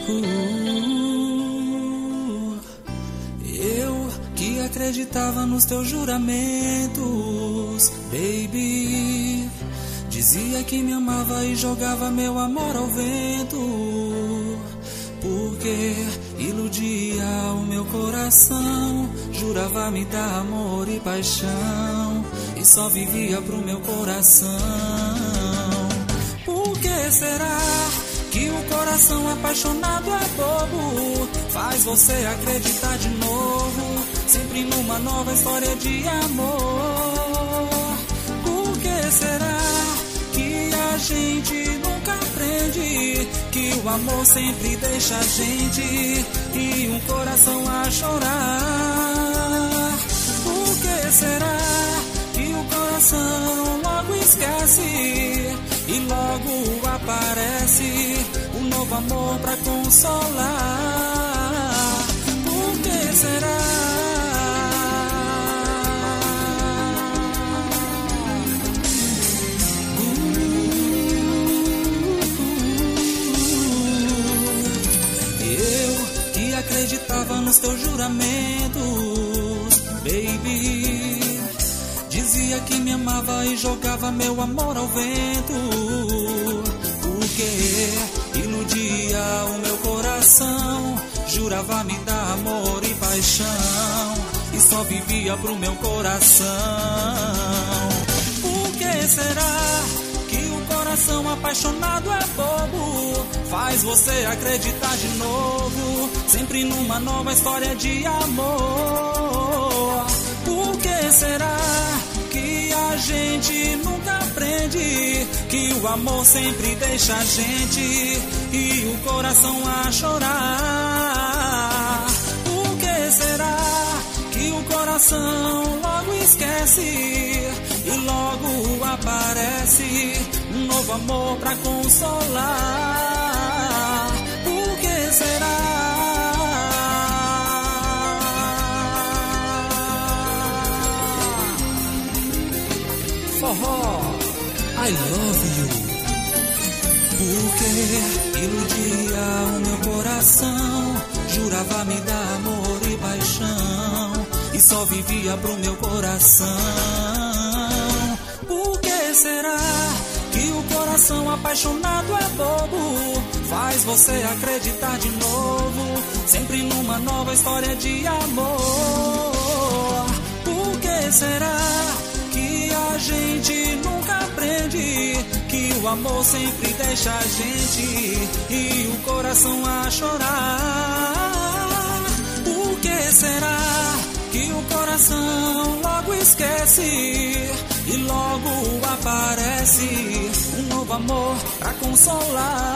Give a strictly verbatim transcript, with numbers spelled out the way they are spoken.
Uh, eu que acreditava nos teus juramentos, baby. Dizia que me amava e jogava meu amor ao vento, porque iludia o meu coração. Jurava me dar amor e paixão, e só vivia pro meu coração. Por que será que o coração apaixonado é bobo? Faz você acreditar de novo, sempre numa nova história de amor. Por que será que a gente nunca aprende que o amor sempre deixa a gente e um coração a chorar? Por que será que o coração logo esquece e logo aparece um novo amor pra consolar? Por que será? Acreditava nos teus juramentos, baby. Dizia que me amava e jogava meu amor ao vento, porque iludia o meu coração. Jurava me dar amor e paixão, e só vivia pro meu coração. Por que será que o coração apaixonado é bobo? Faz você acreditar de novo, sempre numa nova história de amor. Por que será que a gente nunca aprende que o amor sempre deixa a gente e o coração a chorar? Por que será que o coração logo esquece e logo aparece um novo amor pra consolar? Por que será? Forró, I love you. Porque iludia o meu coração, jurava me dar amor e paixão, e só vivia pro meu coração. Por que será que o coração apaixonado é bobo? Faz você acreditar de novo, sempre numa nova história de amor. Por que será que a gente nunca aprende que o amor sempre deixa a gente e o coração a chorar? Por que será que o coração logo esquece e logo aparece um novo amor pra consolar?